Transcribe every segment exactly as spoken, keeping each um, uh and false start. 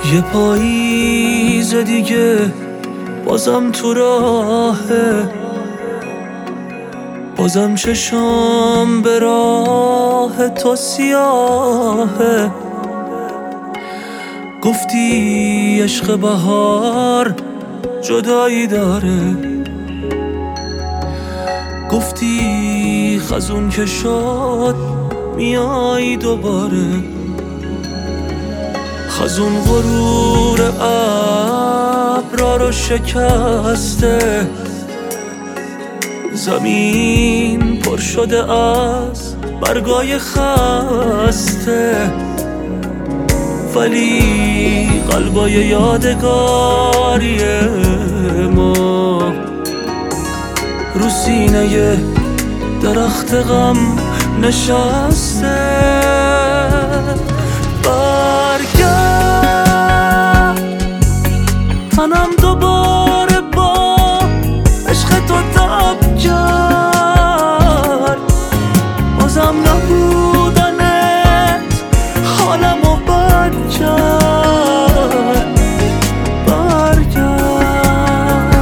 یه پاییز دیگه بازم تو راهه، بازم چشام به راه تو سیاهه. گفتی عشق بهار جدایی داره، گفتی خزون که شد میای دوباره. خزون غرور ابرا رو شکسته، زمین پر شده از برگای خسته، ولی قلبای یادگاری ما رو سینه درخت غم نشسته. برگرد تنم دوباره با عشق تو تب کرد، بازم نبودنت حالمو بد کرد. برگرد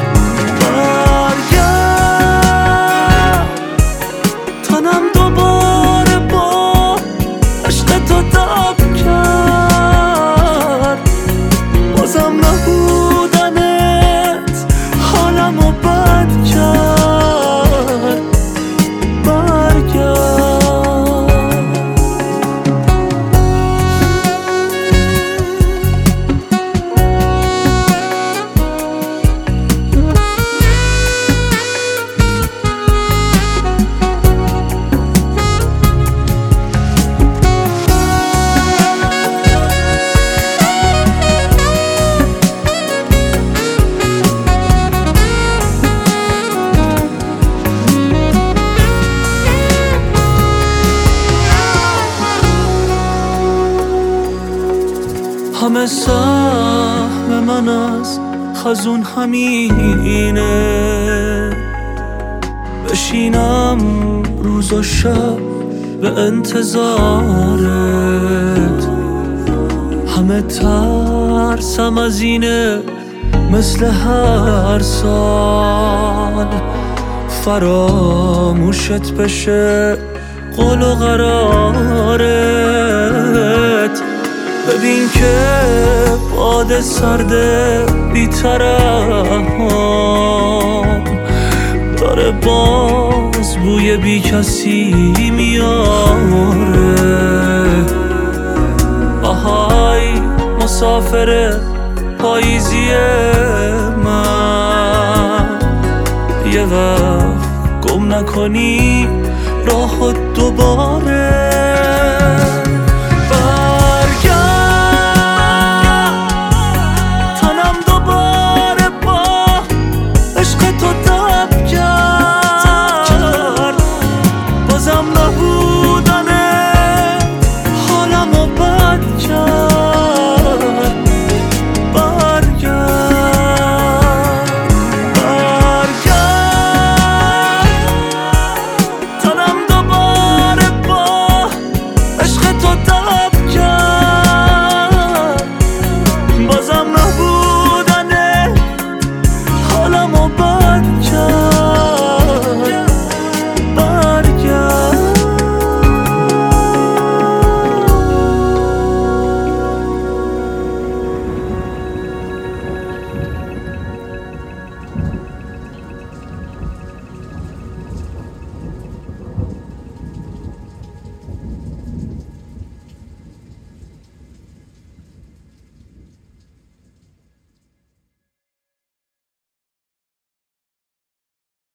برگرد تنم دوباره با عشق تو تب کرد، بازم نبودنت حالمو بد کرد. برگرد همه سهم من از خزون همینه، بشینم روز و شب به انتظارت. همه ترسم از اینه مثل هر سال فراموشت بشه قول و قرارت. ببین که باد سرده بی‌طرفم داره باز بوی بی کسی میاره. آهای مسافر پاییزی من، یه وقت گم نکنی راهت دوباره.